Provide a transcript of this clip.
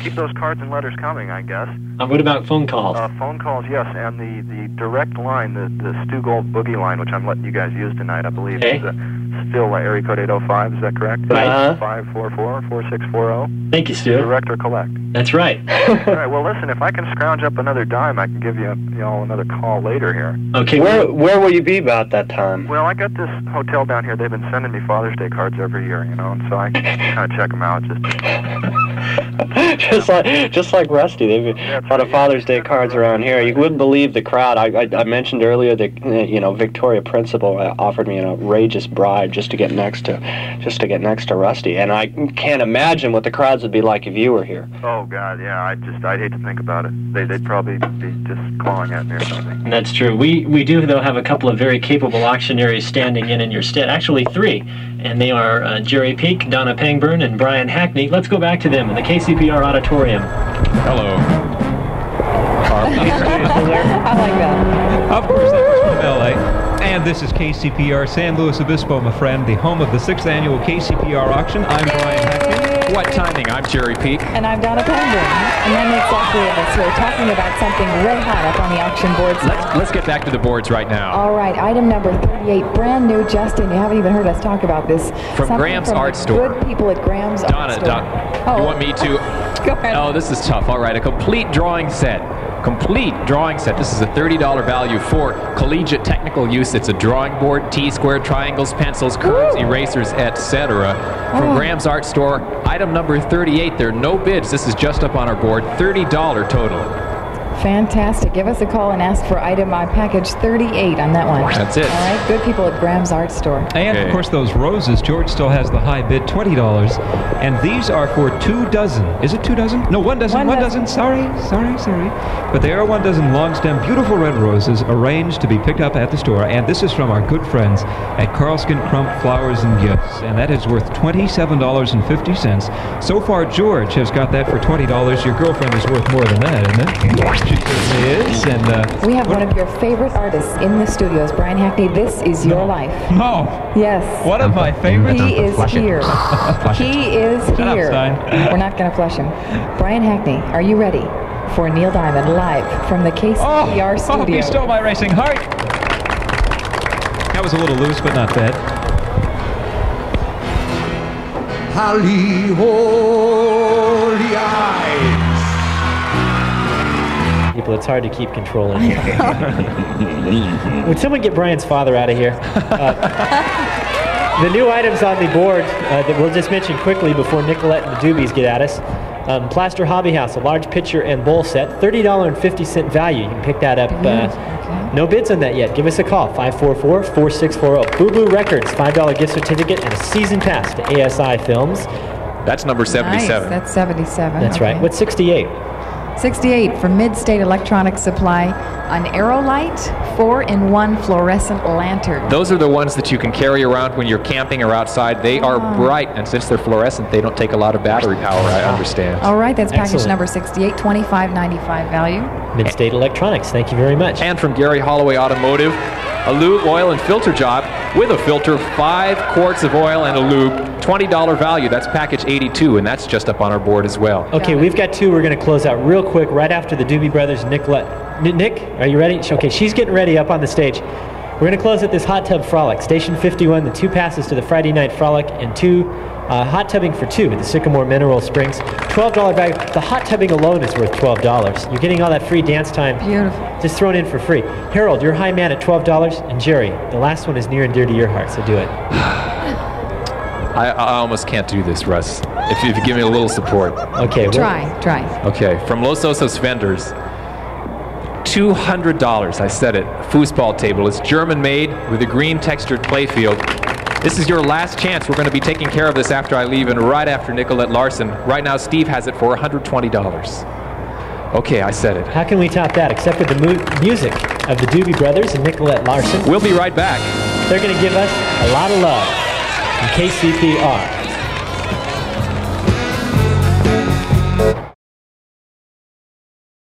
keep those cards and letters coming, I guess. What about phone calls? Phone calls, yes, and the direct line, the Stu Gold Boogie line, which I'm letting you guys use tonight, I believe, is still area code 805, is that correct? Right. 544-4640. Thank you, Stu. Direct or collect. That's right. All right, well, listen, if I can scrounge up another dime, I can give you another call later here. Okay. Where will you be about that time? Well, I got this hotel down here. They've been sending me Father's Day cards every year, and so I kind of check them out. Just like Rusty, they've got a lot of Father's Day cards around here. You wouldn't believe the crowd. I mentioned earlier that Victoria Principal offered me an outrageous bribe just to get next to Rusty, and I can't imagine what the crowds would be like if you were here. Oh God, yeah. I'd hate to think about it. They'd probably be just clawing at me or something. That's true. We do though have a couple of very capable auctioneers standing in your stead. Actually, 3, and they are Jerry Peak, Donna Pangburn, and Brian Hackney. Let's go back to them in the KCPR auditorium. Hello. I like that. Of course, that was from LA. And this is KCPR San Luis Obispo, my friend, the home of the 6th annual KCPR auction. I'm Brian Hackney. What timing? I'm Jerry Peak. And I'm Donna Pangburn. And that makes all 3 of us. We're talking about something red hot up on the auction boards. Let's get back to the boards right now. All right, item number 38, brand new, Justin. You haven't even heard us talk about this. From Graham's Art Store. Good people at Graham's Art Store. Donna, you want me to? Go ahead. Oh, this is tough. All right, a complete drawing set. This is a $30 value for collegiate technical use. It's a drawing board, T-square, triangles, pencils, curves, erasers, etc. From Graham's Art Store. Item number 38. There are no bids. This is just up on our board. $30 total. Fantastic. Give us a call and ask for item package 38 on that one. That's it. All right, good people at Graham's Art Store. And, of course, those roses, George still has the high bid, $20. And these are for 2 dozen. Is it 2 dozen? No, 1 dozen. 1 dozen. Sorry. But they are 1 dozen long stem, beautiful red roses arranged to be picked up at the store. And this is from our good friends at Carlskin Crump Flowers and Gifts. And that is worth $27.50. So far, George has got that for $20. Your girlfriend is worth more than that, isn't it? She certainly is. And we have one of your favorite artists in the studios, Brian Hackney. This is your life. No. Yes. One of my favorites. He is here. He is here. We're not going to flush him. Brian Hackney, are you ready for Neil Diamond live from the KCPR studio? Oh, he stole my racing heart. That was a little loose, but not bad. Holly, holy eyes. People, it's hard to keep control in here. Would someone get Brian's father out of here? The new items on the board that we'll just mention quickly before Nicolette and the Doobies get at us. Plaster Hobby House, a large pitcher and bowl set, $30.50 value. You can pick that up. No bids on that yet. Give us a call, 544-4640. Boo Boo Records, $5 gift certificate and a season pass to ASI Films. That's number 77. Nice. That's 77. That's right. What's 68? 68 from Mid-State Electronic Supply, an Aerolite 4-in-1 fluorescent lantern. Those are the ones that you can carry around when you're camping or outside. They are bright, and since they're fluorescent, they don't take a lot of battery power, I understand. All right, that's package number 68, $25.95 value. Mid-State Electronics, thank you very much. And from Gary Holloway Automotive, a lube, oil, and filter job with a filter, 5 quarts of oil and a lube, $20 value. That's package 82, and that's just up on our board as well. Okay, we've got 2. We're going to close out real quick right after the Doobie Brothers and Nicolette. Nick, are you ready? Okay, she's getting ready up on the stage. We're going to close at this hot tub frolic. Station 51, the 2 passes to the Friday night frolic, and 2 hot tubbing for 2 at the Sycamore Mineral Springs. $12 value. The hot tubbing alone is worth $12. You're getting all that free dance time. Beautiful. Just thrown in for free. Harold, you're high man at $12, and Jerry, the last one is near and dear to your heart, so do it. I almost can't do this, Russ. If you give me a little support. Okay. Try. Okay, from Los Osos Vendors, $200. I said it. Foosball table. It's German-made with a green textured playfield. This is your last chance. We're going to be taking care of this after I leave and right after Nicolette Larson. Right now, Steve has it for $120. Okay, I said it. How can we top that except for the music of the Doobie Brothers and Nicolette Larson? We'll be right back. They're going to give us a lot of love from KCPR.